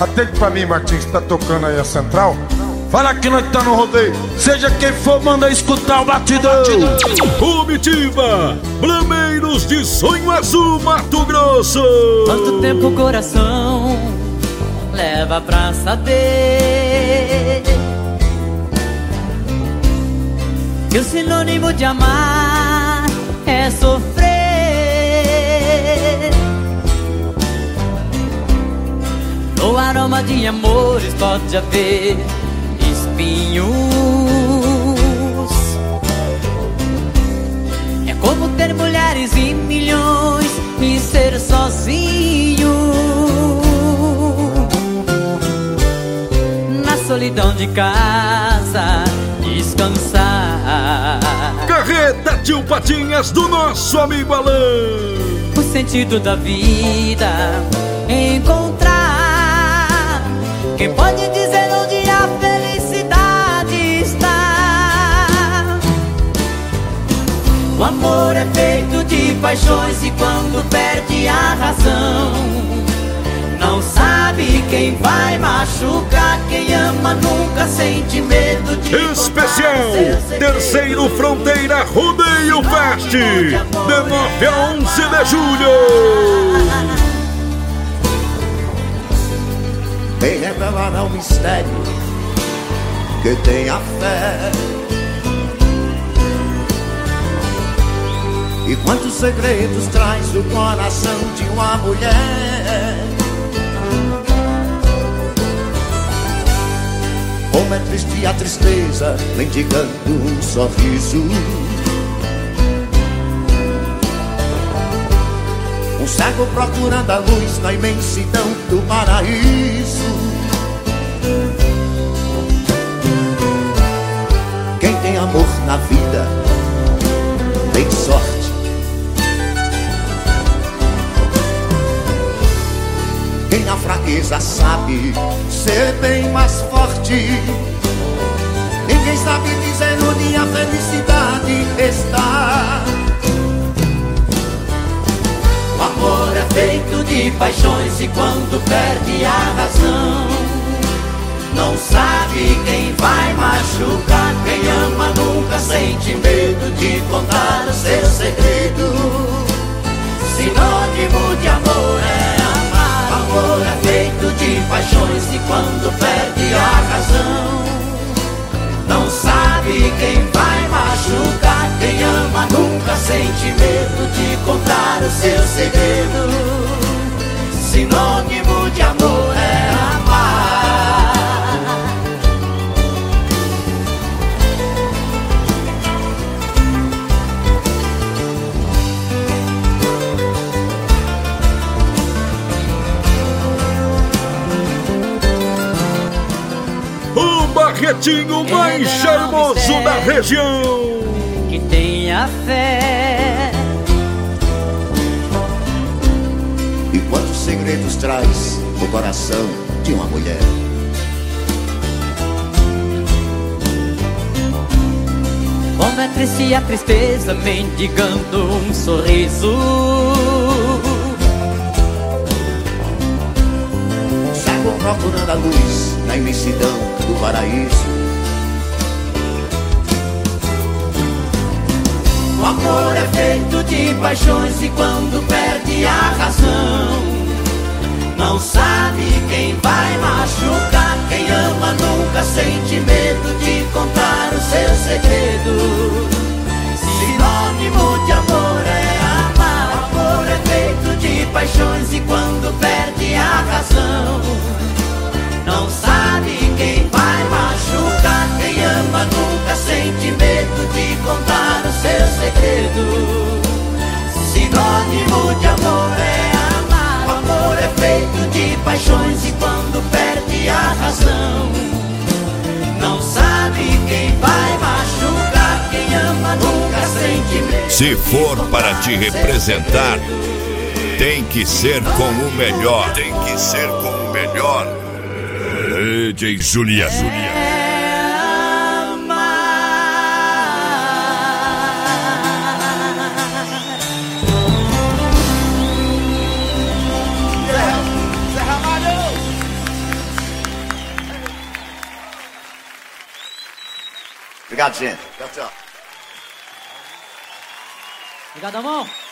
Atende pra mim, Martins, que tá tocando aí a central. Fala que nós tá no rodeio. Seja quem for, manda escutar o batidão. Comitiva Blameiros de Sonho Azul, Mato Grosso. Quanto tempo o coração leva pra saber que o sinônimo de amar é sofrer. No aroma de amores pode haver espinhos. É como ter mulheres e milhões e ser sozinho na solidão de casa, descansar. Carreta Tio Patinhas do nosso amigo Alain. O sentido da vida encontrar. Quem pode dizer onde a felicidade está? O amor é feito de paixões e quando perde a razão, não sabe quem vai machucar. Quem ama nunca sente medo de especial Terceiro Fronteira Rodeio Fest, de 9 a 11 de julho. Vem revelar ao mistério que tem a fé. E quantos segredos traz o coração de uma mulher. Como é triste a tristeza, mendigando um sorriso. Um cego procurando a luz na imensidão do paraíso. Quem tem amor na vida tem sorte. Quem na fraqueza sabe ser bem mais forte. Ninguém sabe dizer onde a felicidade está. O amor é feito de paixões e quando perde a razão, não sabe quem vai machucar. Quem ama nunca sente medo de contar o seu segredo. Sinônimo de amor é amar. O amor é feito de paixões e quando perde a razão, não sabe quem vai machucar. Quem ama nunca sente medo de contar o seu segredo. Sinônimo de amor é amar. O barretinho mais charmoso da região. Que tenha fé. E quantos segredos traz o coração de uma mulher. Como é triste a tristeza mendigando um sorriso. Cego procurando a luz na imensidão do paraíso. O amor é feito de paixões e quando perde a razão, não sabe quem vai machucar. Quem ama nunca sente medo de contar o seu segredo. Sinônimo de amor é amar. O amor é feito de paixões e quando perde a razão, não sabe quem vai machucar. Quem ama nunca sente medo de contar o seu segredo. Sinônimo de amor é amar. O amor é feito de paixões e quando perde a razão, não sabe quem vai machucar. Quem ama nunca sente medo. Se for para te representar, tem que ser com o melhor. Tem que ser com o melhor. DJ Julia. Obrigado, gente. Tchau, tchau. Obrigado, amor.